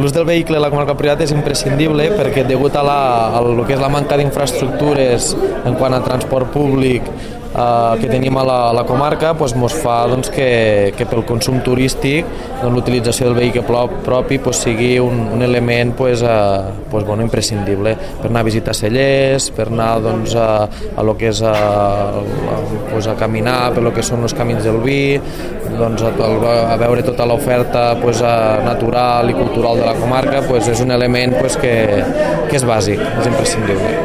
l'ús del vehicle a la comarca del Priorat és imprescindible perquè degut a lo que és la manca d'infraestructures en quant a transport públic que tenim a la comarca, doncs mos fa que pel consum turístic l'utilització del vehicle propi sigui un element imprescindible per anar a visitar cellers, per anar a lo que és a caminar per lo que són els camins del vi, a veure tota l'oferta natural i cultural de la comarca, és un element que és bàsic, és imprescindible.